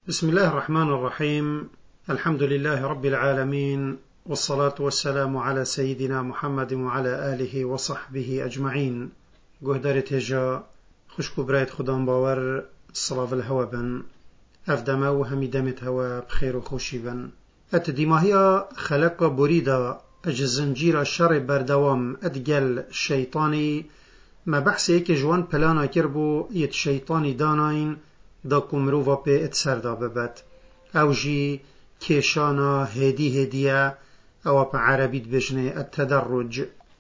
بسم الله الرحمن الرحيم. الحمد لله رب العالمين، والصلاة والسلام على سيدنا محمد وعلى آله وصحبه أجمعين. قهدر تجا خشكو برايت خدام باور الصلاة الهوا بن أفدما وهمي دمت هوا بخير وخوشي بن التديماهية خلق بريدة الزنجير الشر بردوام أدقل الشيطاني ما بحثي كجوان پلانا كربو يت شيطاني داناين دا کمروفا پی اتسردا ببد او جی کشانا هدیه او پا عربیت بجنه التدرج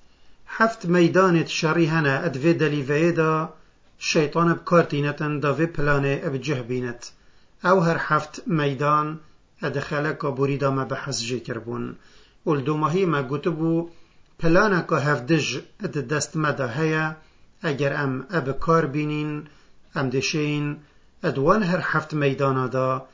هفت میدانت شری هنه ادوی دلیوه دا شیطان بکارتینتن دا وی پلانه ابجه بینت او هر هفت میدان ادخلک بوریدا ما بحث جی کربون والدوماهی ما گوتبو پلانه که هفدج اد دست مده هیا اگر ام ابکار بینین ام دشین ادوان هر هفت میدانا دا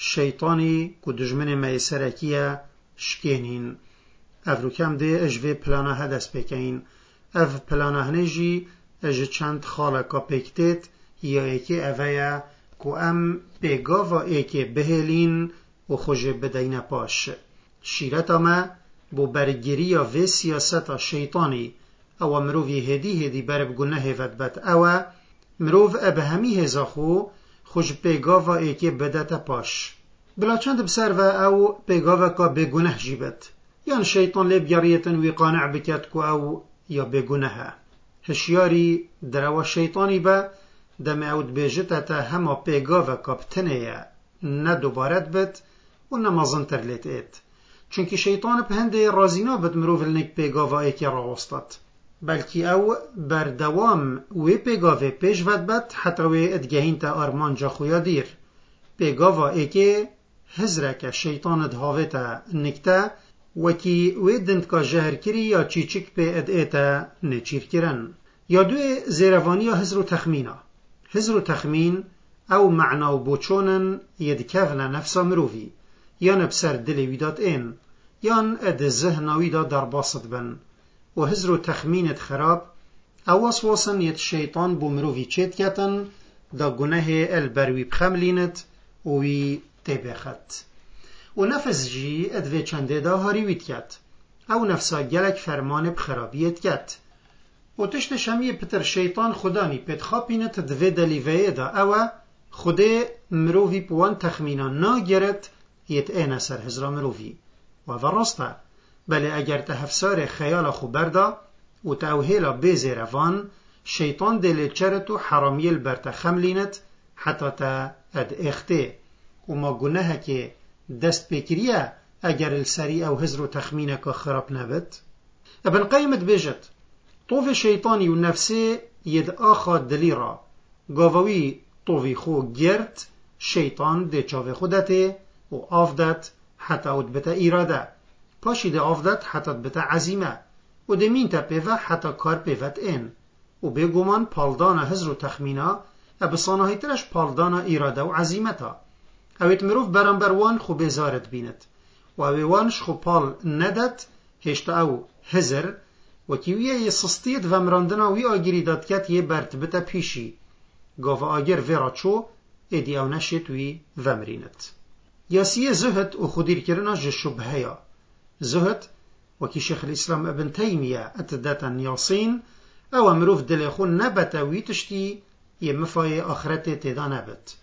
شیطانی که دجمن میسرکیه شکینین افرو کم ده اجوه پلانه هدست بکین اف پلانه هنجی اج چند خالقا پکتت یا ایکی اویا که ام بگاوا ایکی بهلین و خوش بدین پاش شیرت ما بو برگیری یا وی سیاست شیطانی او مروفی هدی برب گناه ودبت او مروف ابهمی هزاخو خوش پیگاوا ایکی بدت پاش بلا چند بسر و او پیگاوا که بگناه جیبت یان شیطان لیب یاریتن وی قانع بکت که او یا بگناه هشیاری دروا شیطانی با دم اود بیجت تا هما پیگاوا که بتنه نه دوبارت بد و نمازن ترلیت اید چونکه شیطان بهنده رازینا بد مروف لنک پیگاوا ایکی را غستت بلکی او بردوام وی پیگاوه پیش ود بد حتی وی ادگهین تا آرمان جا خویا دیر پیگاوه ایکی هزرک شیطان دهاوه تا نکتا وکی وی دند که جهر کری یا چیچک پی ادئیتا نچیر کرن یا دوی زیروانی یا هزر و تخمینا هزر و تخمین او معنا و بوچونن یدکفنا نفسا مروفی یا نبسر دلی ویدات این یان اد ذهناوی دا در باسط بن و هزر و تخمینت خراب او وسوسن یت شیطان بو مروفی چید کتن دا گناه البروی بخملینت وی تبخت و نفس جی ادوی چنده دا هاریویت کت او نفسا گلک فرمان بخرابیت کت و تشت شمی پتر شیطان خدانی پتخاپینت دوی دلیوه دا او خوده مروفی بوان تخمینا نا گرد یت این سر هزرا مروفی و ورسته بله اگر تهفسار خیال خو بردا و توهیلا بیزی روان شیطان دل چرتو حرامیل برتا خملینت حتی تا اد اخته و ما گناه که دست بکریه اگر السری او هزر و تخمینه که خراب نبت ابن قیمت بیجت طوف شیطانی و نفسه ید آخا دلی را گاووی طوفی خو گرد شیطان ده چاوه خودته و آفدت حتی اد بتا ایراده پاشی ده آفدت حتی بتا عزیمه و ده مین تا پیوه حتی کار پیوت این و بگومان پالدان هزر و تخمینا ابسانه ترش پالدان ایراده و عزیمتا اویت مروف برانبر وان خو بزارت بیند و اویوانش خو پال ندت هشتا او هزر و کیویه یه سستیت و مراندنا وی آگیری داد کت یه برتبتا پیشی گاو آگر ویرا چو ایدی او نشید وی ومرینت یاسیه زهد و خودیر کرنا جشبه یا زهد وكي شيخ الإسلام ابن تيمية أتداتا ياسين أو مروف دليخون نبتا ويتشتي يمفاي آخرته تدا نبت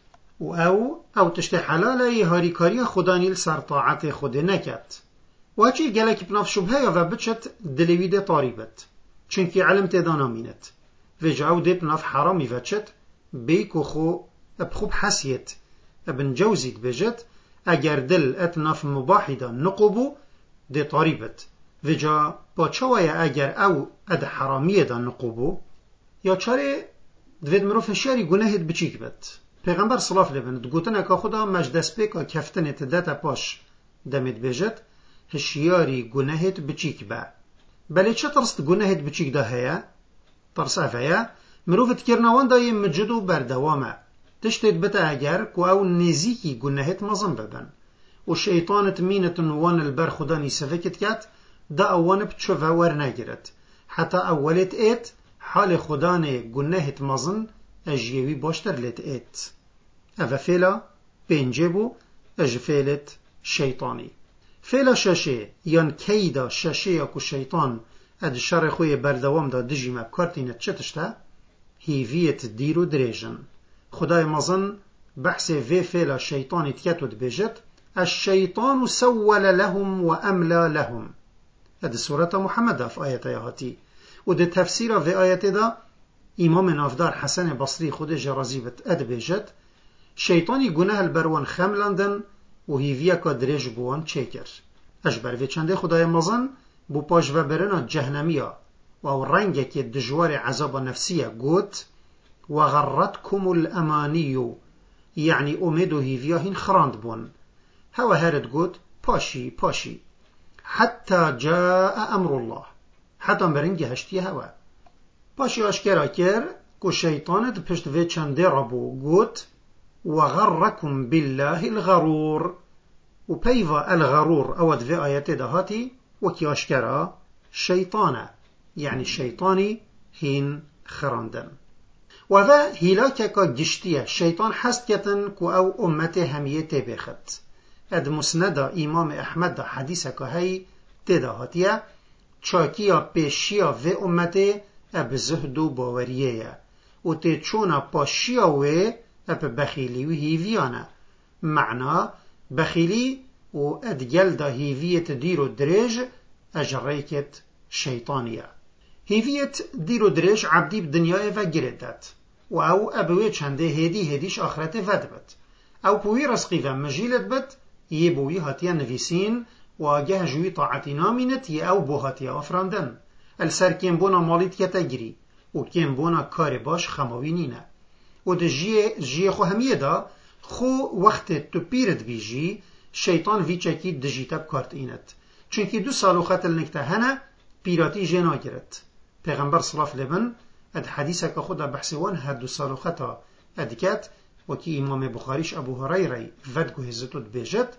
أو تشتي حلالة يهاري كاريا خداني لسر طاعت خود نكت وهكي قالك بناف شبهة وبتشت دليويدة طاربت چونكي علم تدا نامينت وجعو دي بناف حرامي وچت بيكو خو بخوب حسيت ابن جوزيت بجت اگر دل اتناف مباحي دا نقبو دي طاربت وجا با چوای اگر او اد حرامیه دا نقوبو یا چاره دوید مروف هشیاری گناهت بچیک بد پیغمبر صلاف لبند گوتن اکا خدا مجدس بکا کفتن تدتا پاش دمید بجد هشیاری گناهت بچیک با بله چه ترست گناهت بچیک دا هیا ترس افیا مروفت کرنوان دای مجدو بردوامه تشتید بتا اگر کو او نزیکی گناهت مزن ببن و شیطانت مینت نوان البر خدا نیسفکت کت دا اوان بچوه ور نگیرد حتی اولت ایت حال خدانه گناهت مزن اجیوی باشتر لیت ایت اوه فیلا بينجبو اج فيلت شيطاني فيلا شاشي يان كيدا شاشي يكو شيطان اد شر خوی بردوام دا دجی مبکارتینت چتشتا هیویت دیرو دریجن خدای مزن بحث في فيلا شيطان تياتود بيجت الشيطان سول لهم وأملى لهم هذه سورة محمد في آية يهاتي وده تفسير في آية دا إمام نافدار حسن بصري خود جرازيبت أد بيجت شيطاني گناه البروان خملندن وهيفيا كدريج بوان چيكر أجبر في چنده خدای مزن بو پاش و برنا جهنمية و رنگك دجوار عذاب نفسية قوت وغرتكم الأماني يعني أمدو هيفيا هين خراند بون هوا هارد قوت باشي باشي حتى جاء أمر الله حتى برنجي هشتي هوا باشي أشكرا كير كو شيطانت پشت في چنده ربو قوت وغركم بالله الغرور وبيفا الغرور أود في آيات دهاتي وكي أشكرا شيطانا يعني شيطاني هين خراندن وذا هلاكك جشتية شيطان حستيتن كو أو أمته همية تبخت اد مسندا إمام أحمد حديثك هاي تدهاتية چاكيا بيشيا في أمته اب زهدو باورية و تيچونا باشيا و اب بخيلي و هيفيانا معنى بخيلي و ادجل دا هيفية ديرو دريج اجريكت شيطانية هيفية ديرو دريج عبدي بدنيا و گردت و او ابوه چنده هديش آخرت ودبت او بوي رسقي و مجيلت بت يبوي هاتيا نفيسين و اگه جوي طاعتي نامينت او بو هاتيا افراندن السر كين بونا ماليت يتگري و كين بونا كار باش خماوينينه و ده جيه خو هميه دا خو وقت تو پیرت بیجی شیطان وی چکی دجیتا بکارت اینت چونکی 2 سال خطل نکته هنه پیراتی جنا گرت پیغمبر صلاف لبن اد حدیثه که خدا بحثوان هر 2 سال خطا ادکت وکی امام بخاریش ابو هريره ود گوهزتو بیجت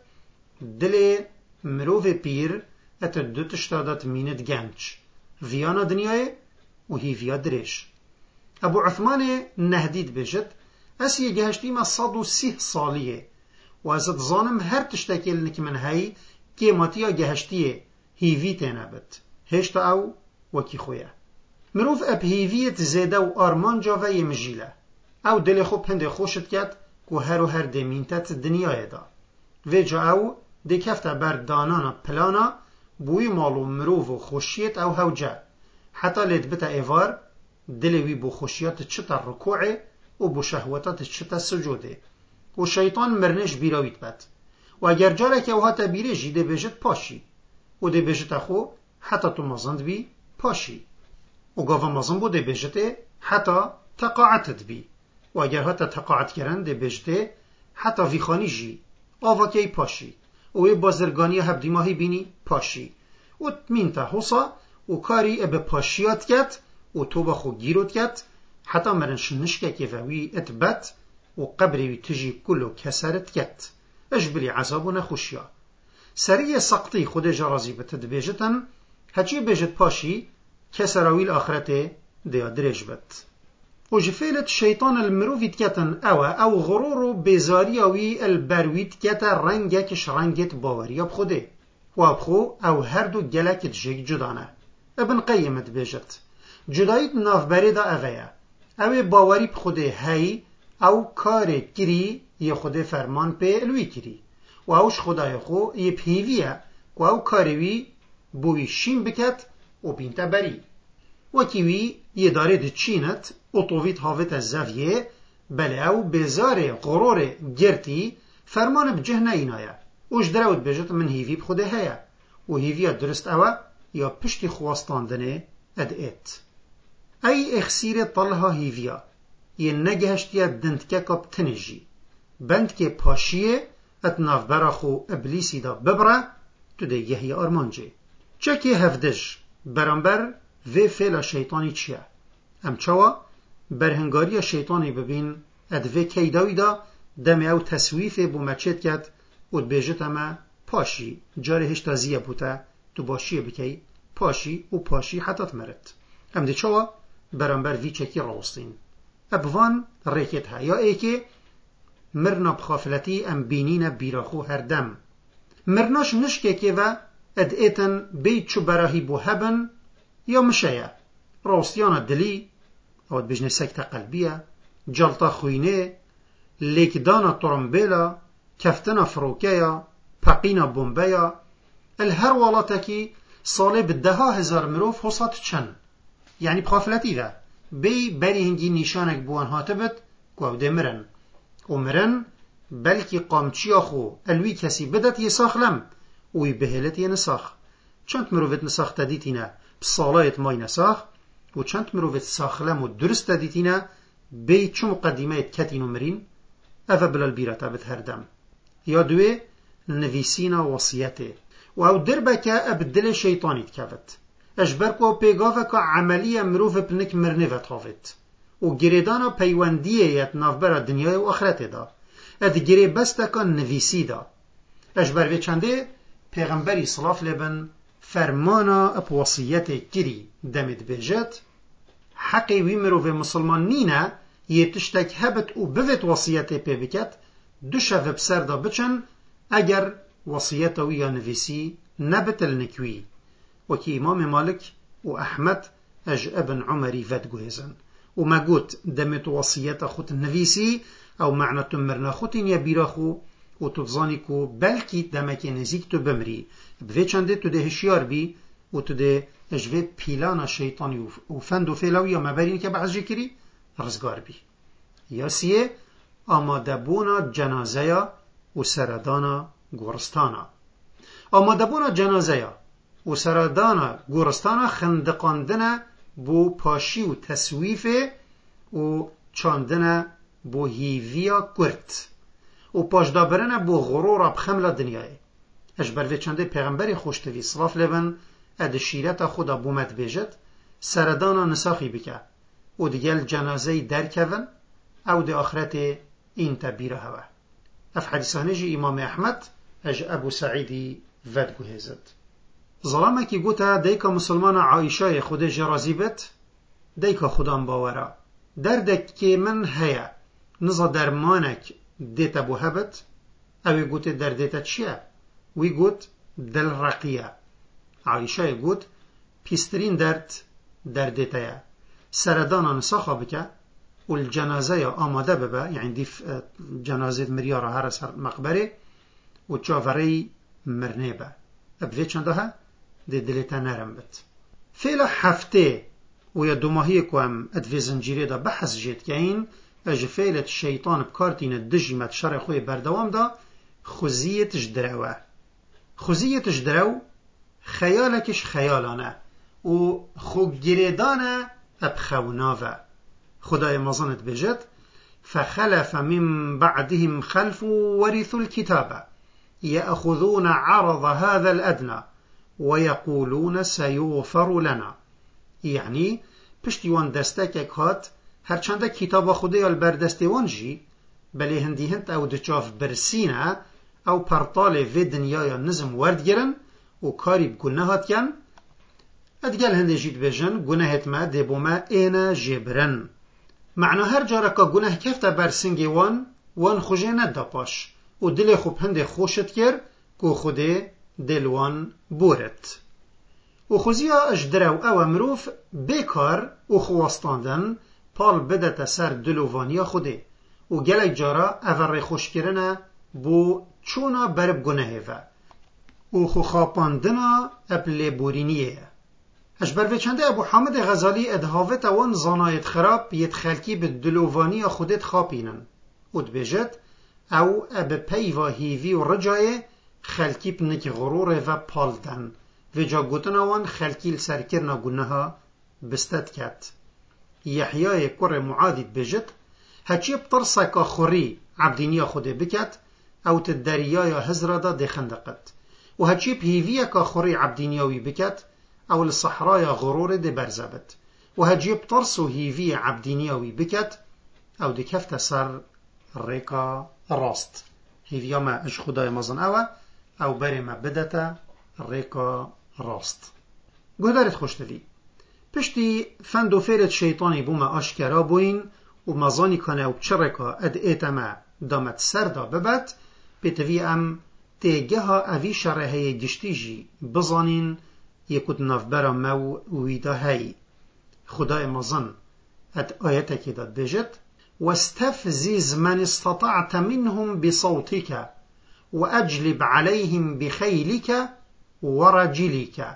دل مروف پیر ات دو تشتادت مینت گنج ویانا دنیای و هی ویا درش ابو عثمان نهدید بیجت اسی گهشتی ما 130 سالیه و ازت ظانم هر تشتکل نک من هی که ماتیا گهشتیه هیوی تنبت هشتا او وکی خویا مروف اب هیویت زیده و آرمان جا و یمجیله او دل خوب هنده خوشت کد که هر و هر دمینتت دنیای دا و جا او دکفت بر دانانا پلانا بوی مالو مروف و خوشیت او هوجه حتی لید بتا ایوار دلوی بو خوشیت چتا رکوعه و بو شهوتات چتا سجوده و شیطان مرنش بیراویت بد و اگر جاره که اوها تبیره جیده بجد پاشی و ده بجد اخو حتی تو مزند بی پاشی و گاوه مزند بو ده بجده حتی تقاعتت بی و اگر حتی تقاعت کرن ده بجده حتی ویخانی جی آوا که پاشی و بازرگانی هب دیماهی بینی پاشی و مینتا حسا و کاری اب پاشیات کت و تو با خو گیروت کت حتی مرنش نشکه که وی اتبت و قبری وی تجی کلو کسرت کت اجبری عذاب و نخوشیا سریع سقطی خود جرازی بتد بیجتن هچی بیجت پاشی کسراوی الاخرته دیا درج بت و جفیلت شیطان المروفیت کتن او غرور بیزاریاوی البرویت کت رنگکش رنگت باوری اب خوده و اب خو او هر دو گلکت جگ جدانه ابن قیمت بیجت جدایت نافبری دا اوه او باوری بخوده هی او کار کری یه خود فرمان په الوی کری و اوش خدای خو یه پیویه و او کاروی بوی شین بکت و بینتا بری و کیوی یه داره ده چینت اتوویت هاوت از زویه بله او بزار غرور گرتی فرمان بجه نینایه اوش دراود بجت من هیوی بخوده هیا و هیوی درست اوه یا پشتی خواستاندنه اد ایت ای اخسیر طلها هیویا یه نگهشتیه دندکه بتنجی بند که پاشیه ات نافبرا خو ابلیسی دا ببره تو ده یهی آرمانجه چه که هفدش برانبر و فعل شیطانی چیه ام چوا برهنگاری شیطانی ببین اد و کیداوی دا دم او تسویف بو مچت کد و بیجت اما پاشی جاره هشتا زیه بوده تو باشیه بکی پاشی و پاشی حتی تمرد ام ده چوا برانبر وی چکی راستین ابوان ریکت ها یا ای که مرنا بخافلتي ام بینین بیراخو هردم مرناش نشکه که و اد ایتن بید چو براهی بو هبن یا مشایه راستیان دلی او بجنه سکت قلبیه جلطه خوینه لیکدان طرمبیلا کفتن فروکیا پقین بومبیا الهر والاتکی ساله بدها هزار مروف حصات چن یعنی بخافلتی ده بی بری هنگی نیشانک بوان هاتبت گوه ده مرن و مرن بلکی قامچی خو الوی کسی بدت یساخ لم وی بهلت ینساخ چند مروفت نساخ تدیتینا بصالایت مای نساخ و چند مروفت ساخ لم و درست تدیتینا بی چو مقدمه کتین و مرین اوه بلال بیراتا بتهردم یا دوی نویسینا وصیته و او دربکه ابدل شیطانی تکفت اجبرکو پیگاوکا عملی مروف بنک مرنه وطافت و گریدانا پیوندیه نافبرا دنیای و آخرت دا اد گری بستکا نویسی دا اجبر به چنده پیغمبری صلاف لبن فرمانا اب وصیت گری دمت بجت حقی وی مروف مسلمان نینه یه تشتک هبت و بوت وصیت پی بکت دو شو بسر دا بچن اگر وصیت وی نویسی نبتل نکوی وكي إمام مالك وأحمد أج ابن عمري فاد جوهزن وما قلت دمت وصيات أخوت النفيسي أو معنى تمرنا خوتين يبيرخو وتظانيكو بلكي دمك نزيك تبمري بفيتش عندي تده هشيار بي وتده أجفي بيلانا شيطاني وفندو فيلاوية ما بارين كبعز جكري رزقار بي ياسيه أما دبونا جنازيا وسردانا گورستانا أما دبونا جنازيا و سردانا گورستانا خندقاندنه بو پاشی و تسویفه و چاندنه بو هیویا کرد و پاشدابرنه بو غرور بخمل دنیای اش بروی چنده پیغمبری خوشتوی صلاف لبن اد شیرت خدا بومت بیجد سردانا نساخی بکه و دیگل جنازه درکون او دی آخرت این تبیره هوا اف حدیثانه جی امام احمد اج ابو سعیدی ودگو هزد ظلامه که گوته دیکا مسلمان عایشه خود جرازی بت دیکا خودم باورا دردک که من هیا نزا درمانک دیتا بو هبت اوی گوته در دیتا چیه وی گوت دل رقیه عایشه گوت پیسترین درد در دیتا سردانا نساخا بکه و الجنازه آماده ببه یعنی دیف جنازه مریارا هر سر مقبره و چاوری مرنه به ابوی چنده ها دی دلیتا نرم بت فیلا هفته و یا دو ماهی که هم ادوی زنجیره دا بحث جید که این اج فیلت شیطان بکارتین دجیمت شر خوی بردوام دا خوزیتش دروه خوزیتش درو خیالکش خیالانه و خوگیردانه ابخوناوه خدای مزانت بجد فخلف من بعدهم خلف ورثوا الكتاب يأخذون عرض هذا الأدنى ويقولون سيغفر لنا يعني پشتیوان دستک هات هرچنده کتاب خدای البردستیوان جی بلی هندی هند او دچاف برسینه او پرطال و دنیای نظم ورد گرن و کاری بگناهات کن ادگل هنده جید بجن گناهت ما دبو ما اینا جبرن معنی هر جارکا گناه کفته برسنگی وان خوشه نده پاش و دل خوب هنده خوشت کر که خوده دلوان بورت و خوزیا اجدرو او مروف بیکار و خواستاندن پال بدت سر دلوانیا خوده و گلک جارا او خوش کرنه بو چونا برب گناهه و خو خاپاندنا ابل بورینیه اجبر وچنده ابو حامد غزالی ادهاوت وان زانایت خراب یت خلکی به دلوانیا خودت خاپینن و دبیجد او اب پیوا هیوی و رجای خلکی بنک غرور و پالدن و جا گوتنا وان خلکی لسرکرنا گناها بستد کت یحیای کر معادید بجد هچی بطرسکا خوری عبدینیا خوده بکت او تدریای هزرادا دی خندقت و هچی بهیویکا خوری عبدینیاوی بکت او لصحرای غرور دی برزبت و هچی بطرسو هیوی عبدینیاوی بکت او دی کفت سر ریکا راست هیویا ما اش خدای مزن او بری ما بدتا ریکا راست گهدارت خوشتوی پشتی فند و فیرت شیطانی بوما آشکرا بوین و مزانی کنه و چرکا اد ایتما دامت سردا ببت بتوی ام تیگه ها اوی شرحه گشتی جی بزانین یکود نافبرا مو ویدا هی خدای مزن ات آیتا که داد بجد واستفزز من استطعت منهم بصوتك وأجلب عليهم بخيلك ورجلك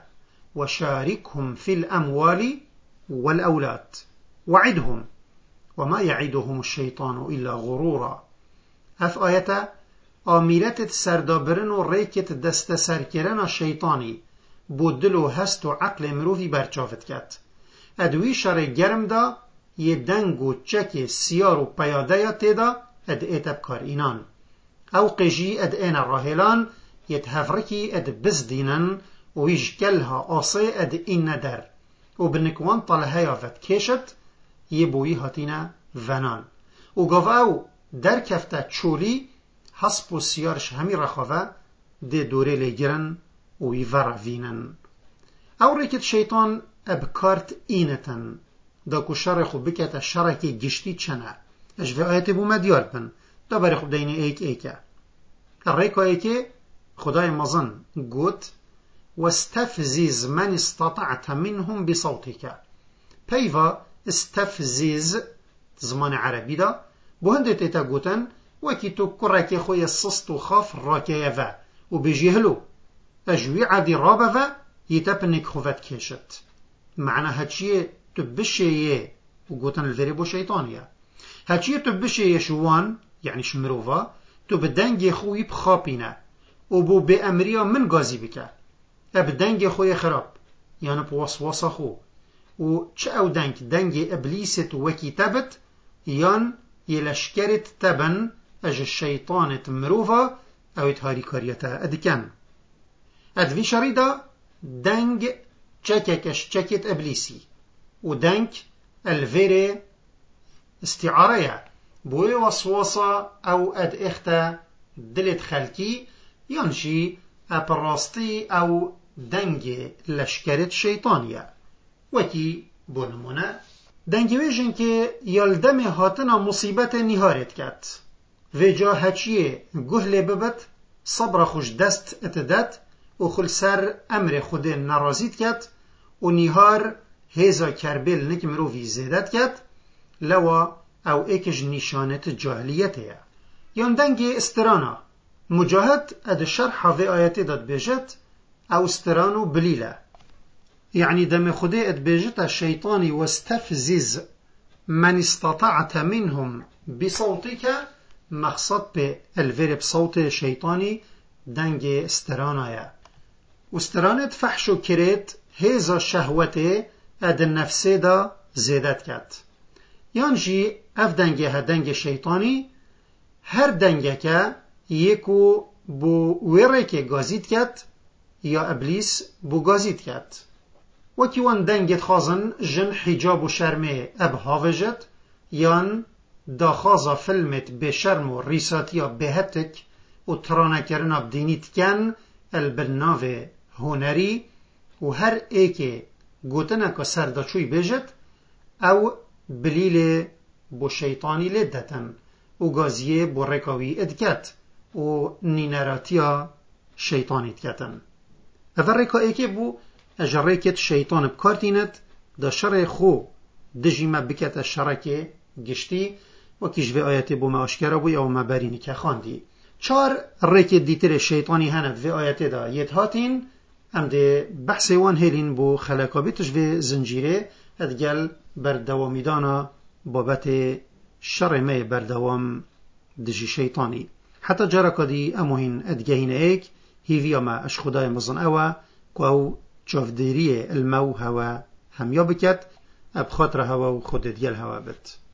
وشاركهم في الأموال والأولاد وعدهم وما يعدهم الشيطان إلا غرورا اف آياتا آميرت سردابرن و ريكت دست سركرن الشيطاني بودلو هست و عقل مروفي برچافت كت ادوی شر گرم دا یه دنگ و چک سیار و پیاده یا تیدا اد ایتب کار اینان او قجی اد این راهلان یه هفرکی اد بزدینن و ایجگلها آسه اد این ندر و بنکوان طالها یافت کشت یه بوی هاتینا ونان و گاو او در کفته چولی حسب و سیارش همی رخواه ده دوره لگرن و ایوروینن او ریکت شیطان ابکارت اینتن دا کو شر خو بکت شرکی گشتی چنه اجوه آیت بو مدیار بن دا بری خو دین ایکه الریک ایکه خدای مزن گوت واستفزز من استطعت منهم بصوتك پیوا استفزز زمان عربی دا بو هنده تیتا گوتن وکی تو کرکی خوی سست و خاف راکیه و بجیهلو اجوی عدی رابه يتبنك خوفت كيشت معنى هاتشيه تبشيه وقوتن الفيريبو شيطانية هاتشيه تبشيه شوان يعني شمروفا تبدنجي خوي بخابينا وبو بأمريا من غازي بك أبدنجي خوي خراب يعني بوصوصة خو وچه او دنجي إبليسة وكي تبت يان يلشكرت تبن أج الشيطان تمروفا او تهاري كاريتا أدكان أدفي شريدا دنگ چککش چکت ابلیسی و دنگ الفيري استعارية بوي وصوصة او اد اختا دلت خلقي ينشي ابراستي او دنگ لشكرت شيطانية وكي بونمونا دنگ ويجن كي يلدم هاتنا مصيبت نهارت كات وجا هچيه گهل ببت صبر خوش دست اتدت و خل سر امر خود نرازید کت و نیهار هزا کربل نک مروفی زیدت کت لوا او ایکج نشانت جاهلیته یان دنگ استرانا مجاهد اد شرح و آیت داد بجت او استرانو بلیله يعني دم خده اد بجت الشيطاني واستفزز من استطعت منهم بصوتك مقصد به الفيرب صوت شيطاني دنگ استرانايا واسترانت فحش و کرت هزا شهوته اد نفسه دا زیدت کت یانجی اف دنگه ها دنگ شیطانی هر دنگه که یکو بو وره که گازید کت یا ابلیس بو گازید کت وکی وان دنگت خازن جن حجاب و شرمه اب هاوجت یان دا خازا فلمت به شرم و ریساتیا بهتک و ترانه کرن اب دینیت کن البرناوه هنری و هر ایک گوتنه که سرداچوی بجد او بلیل بو شیطانی لدتن و گازیه بو رکاوی ادکت و نینراتیا شیطانی ادکتن اول رکا ایک بو اجر ریکت شیطان بکارتینت دا شر خو دجیمه بکت شرک گشتی و کشوه آیتی بو ما اشکره بو یا ما برینی که خاندی چار ریکت دیتر شیطانی هند و آیتی دا یدهاتین ام ده بحث وان هیلین بو خلاقابتش و زنجیره ادگل بردوامیدانا بابت شر ما بردوام دجی شیطانی حتی جارکا دی اموهین ادگهین ایک هیویا ما اش خدای مزن اوه که او چافدیری المو هوا همیا بکت اب خاطر هوا و خود ادگل هوا بد